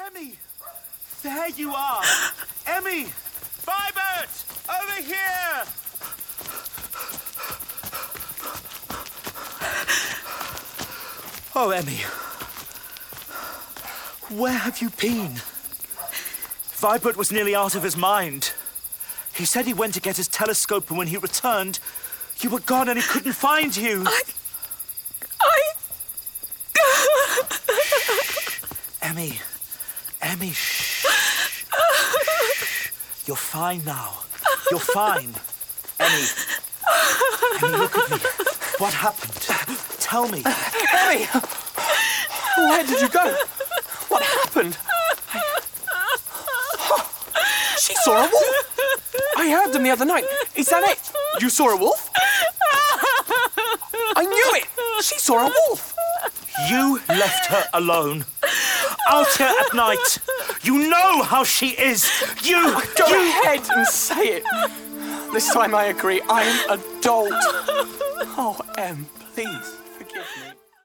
Emmy! There you are! Emmy! Vibert! Over here! Oh, Emmy. Where have you been? Vibert was nearly out of his mind. He said he went to get his telescope, and when he returned, you were gone and he couldn't find you. Emmy. Emmy, shh. You're fine now. You're fine. Emmy. Emmy, look at me. What happened? Tell me. Emmy! Where did you go? What happened? She saw a wolf! I heard them the other night. Is that it? You saw a wolf? I knew it! She saw a wolf! You left her alone. Out here at night. You know how she is. Go ahead and say it. This time I agree. I am adult. Oh, Em, please, forgive me.